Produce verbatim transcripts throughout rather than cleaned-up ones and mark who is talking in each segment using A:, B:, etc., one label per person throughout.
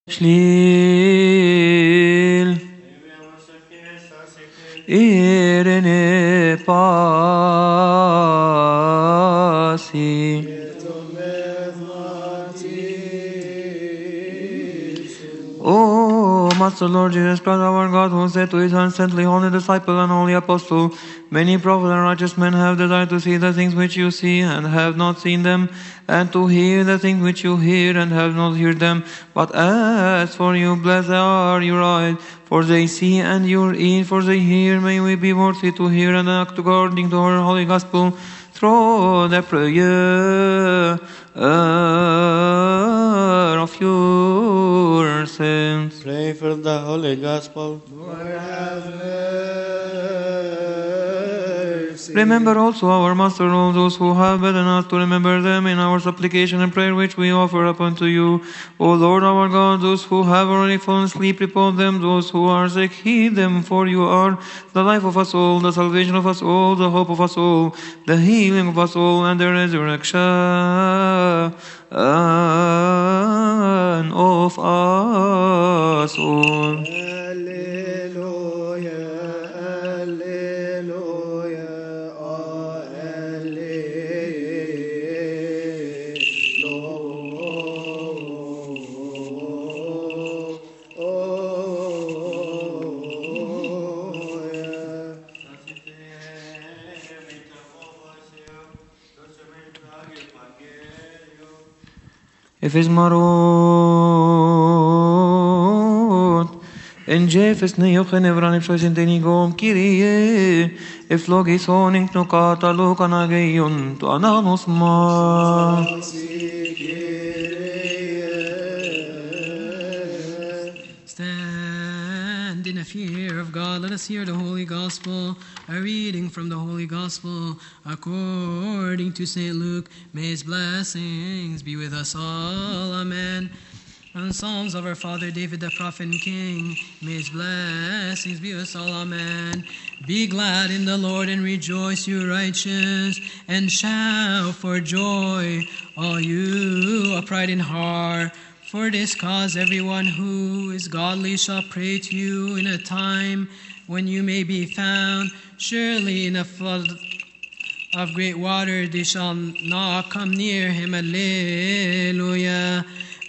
A: Şlil irene pasi O Master Lord Jesus Christ, our God, who said to his unsaintly holy disciple and holy apostle, many prophets and righteous men have desired to see the things which you see and have not seen them, and to hear the things which you hear and have not heard them. But as for you, blessed are your eyes, for they see, and your ears, for they hear. May we be worthy to hear and act according to our holy gospel, through the prayer of your saints.
B: Pray for the Holy Gospel.
C: Lord, have mercy.
A: Remember also our Master, all those who have bidden us to remember them in our supplication and prayer which we offer up unto you. O Lord our God, those who have already fallen asleep, repose them. Those who are sick, heal them, for you are the life of us all, the salvation of us all, the hope of us all, the healing of us all, and the resurrection of us all.
C: Alleluia, alleluia, alleluia.
A: Εφες μαρότ, εν τζέφες νεόχεν ευράν εψόισεν τενιγόμ, Kyrie, ευλογήσον εν κνοκάταλο καναγέιον το ανάγνος μας.
D: Stand in the fear of God. Let us hear the Holy Gospel. A reading from the Holy Gospel according to Saint Luke. May his blessings be with us all. Amen. From the Psalms of our father David, the prophet and king, may his blessings be with us all. Amen. Be glad in the Lord and rejoice, you righteous, and shout for joy, all you upright in heart. For this cause everyone who is godly shall pray to you in a time when you may be found. Surely in a flood of great water they shall not come near him. Alleluia.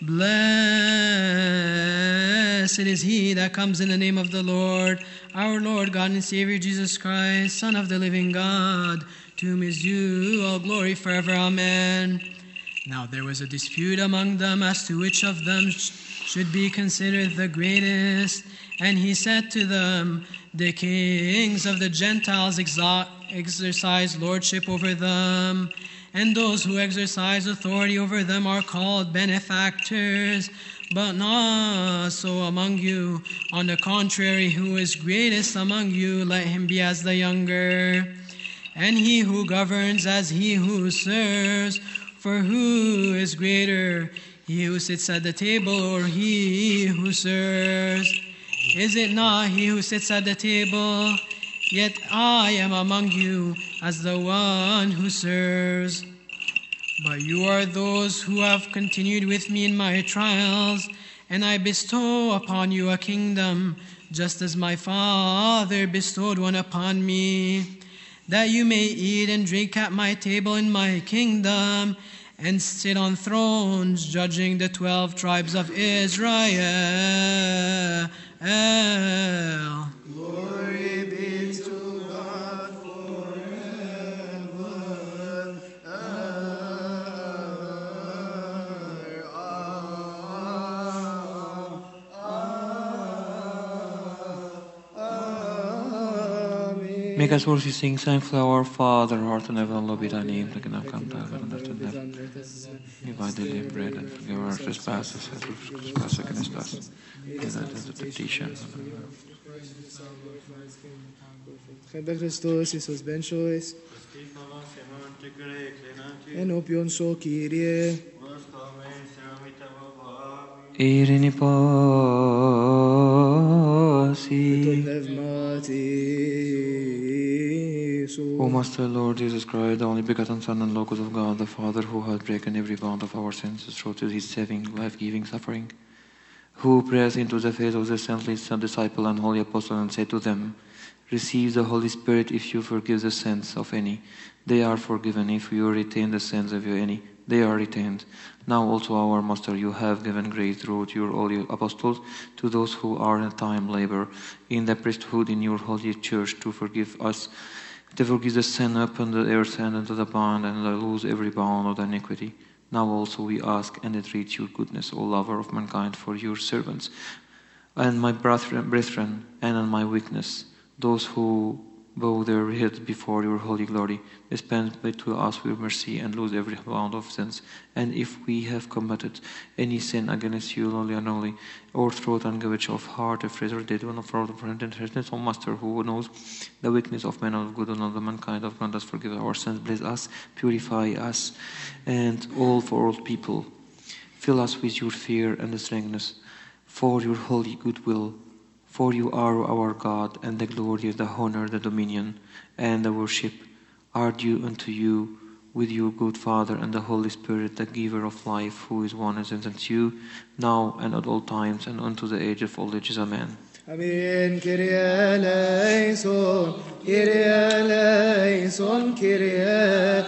D: Blessed is he that comes in the name of the Lord, our Lord God and Savior Jesus Christ, Son of the living God, to whom is due all glory forever. Amen. Now there was a dispute among them as to which of them sh- should be considered the greatest. And he said to them, the kings of the Gentiles exo- exercise lordship over them, and those who exercise authority over them are called benefactors, but not so among you. On the contrary, who is greatest among you, let him be as the younger, and he who governs as he who serves. For who is greater, he who sits at the table or he who serves? Is it not he who sits at the table? Yet I am among you as the one who serves. But you are those who have continued with me in my trials, and I bestow upon you a kingdom, just as my Father bestowed one upon me, that you may eat and drink at my table in my kingdom, and sit on thrones judging the twelve tribes of Israel.
C: Glory be to God forever. Amen.
A: Make us worthy sing thankfully our Father, heart and heaven, hallowed be thy name, thy kingdom come, thy will be done on earth. Give us daily bread and forgive our trespasses as we trespass against us. Lead us not into temptation.
C: Χαίρετε Χριστός, Ιησούς Μπένσοης, ενώπιον σου Κύριε,
A: Ειρήνη πάση.
C: το πνεύματι σου.
A: O Master Lord Jesus Christ, the only begotten Son and Logos of God, the Father who has broken every bond of our sins through to his saving, life-giving suffering, who press into the faith of the saintly disciple and holy apostle, and say to them, receive the Holy Spirit if you forgive the sins of any. They are forgiven. If you retain the sins of any, they are retained. Now also, our Master, you have given grace through your holy apostles to those who are in time labor in the priesthood in your holy church to forgive us, to forgive the sin upon the earth and into the bond, and to lose every bound of iniquity. Now also we ask and entreat your goodness, O lover of mankind, for your servants and my brethren, brethren and in my weakness, those who bow their heads before your holy glory, dispense to us your mercy and lose every bound of sins. And if we have committed any sin against you, lowly and holy, or through language of heart, of phrase, or deed, one of fraud, of intentness, O Master, who knows the weakness of men of good and of the mankind, of grant us, forgive our sins, bless us, purify us, and all for all people. Fill us with your fear and strengthness, for your holy goodwill. For you are our God, and the glory, the honor, the dominion, and the worship are due unto you, with your good Father and the Holy Spirit, the giver of life, who is one and sent you, now and at all times, and unto the age of all ages. Amen.
C: Amen. Kyrie eleison, Kyrie eleison, Kyrie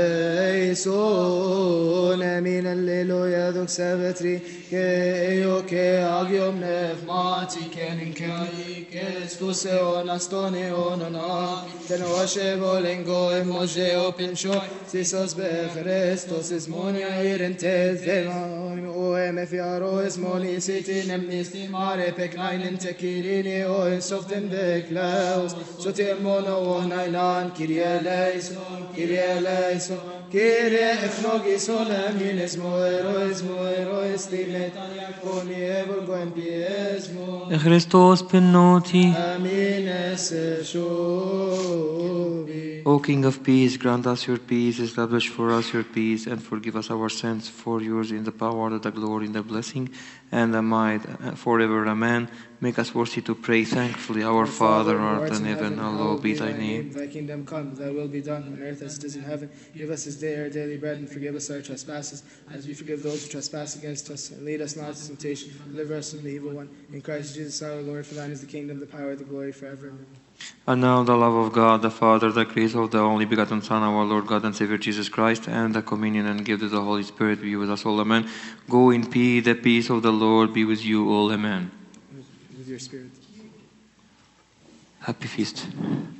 C: eleison. Amen. Alleluia. Doxa vetri, ke eo ke agiom nevmati, kenin kai, Christus eon aston eon ona, ten oshe volengo emoje opincho, sisos be Christos is monia irentes veman, o emefiaro is moni sitin emnisti mare peknainen tek Kyrie o soften de klaus, so te mono o nainan, Kyrie eleison, Kyrie eleison, Kyrie efnogis oleminis moerois, moerois, timetania coni evulgo en piesmo.
A: Christos penoti.
C: Amen esse shobi.
A: O King of peace, grant us your peace, establish for us your peace, and forgive us our sins, for yours in the power, the glory, and the blessing, and the might, forever. Amen. Make us worthy to pray thankfully. Our Father, who art in heaven, hallowed be thy name.
C: Thy kingdom come, thy will be done on earth as it is in heaven. Give us this day our daily bread, and forgive us our trespasses, as we forgive those who trespass against us. And lead us not into temptation, deliver us from the evil one. In Christ Jesus our Lord, for thine is the kingdom, the power, the glory forever. Amen.
A: And now the love of God, the Father, the grace of the only begotten Son, our Lord God and Savior Jesus Christ, and the communion and gift of the Holy Spirit be with us all. Amen. Go in peace. The peace of the Lord be with you all. Amen.
C: With your spirit.
A: Happy feast.